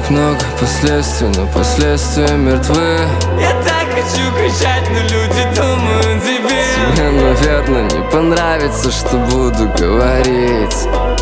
Так много последствий, но последствия мертвы. Я так хочу кричать, но люди думают дебил. Тебе, наверное, не понравится, что буду говорить.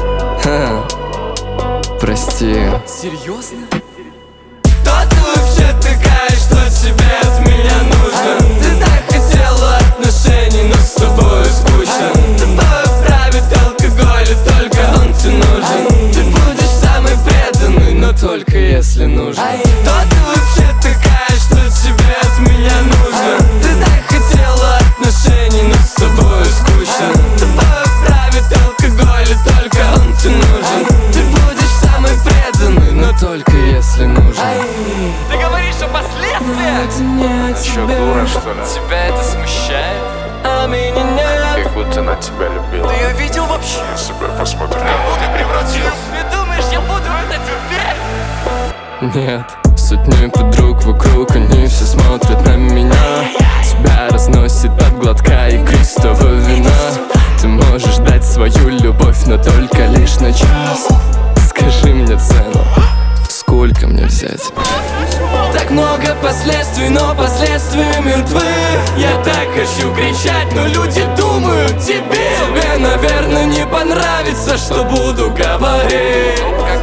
Прости. Серьезно? Кто ты вообще такая, что тебе от меня нужно? Ты так хотела отношений, но с тобой скучно. Тобой правит алкоголь, и только он тебе нужен. Ты будешь самый преданный, но только если нужно. Кто ты вообще такая, что тебе от меня нужно? Ты так хотела отношений, но с тобой скучно. Тобой правит алкоголь, и только он тебе нужен. Ты будешь самый преданный, но только если нужно. Ты говоришь о последствиях? Ты чё, дура, что ли? Тебя это смущает? А меня нет. Как будто она тебя любила. Ты ее видел вообще? На себя посмотри. Ты превратился. Ты думаешь, я буду это терпеть? Нет, сотни подруг вокруг, они все смотрят на меня. Тебя разносит от глотка игристого вина. Ты можешь дать свою любовь, но только лишь на час. Скажи мне цену, сколько мне взять? Так много последствий, но последствия мертвы. Я так хочу кричать, но люди думают тебе. Тебе, наверное, не понравится, что буду говорить.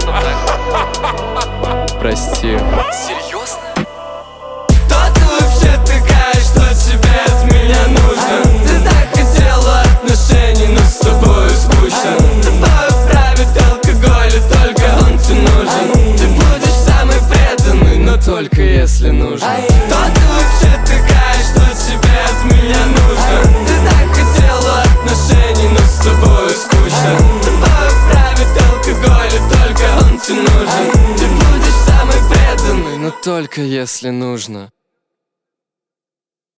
Прости. Серьезно? Кто ты вообще такая, что тебе от меня нужно? Ты так хотела отношений, но с тобой скучно. Тобой правит алкоголь, и только он тебе нужен. Ты будешь самый преданный, но только если нужно. Кто ты вообще такая, что тебе от меня нужно? Ты так хотела отношений, но с тобой скучно. Тобой правит алкоголь, и только он тебе нужен. Ты будешь самый преданный, Но только если нужно.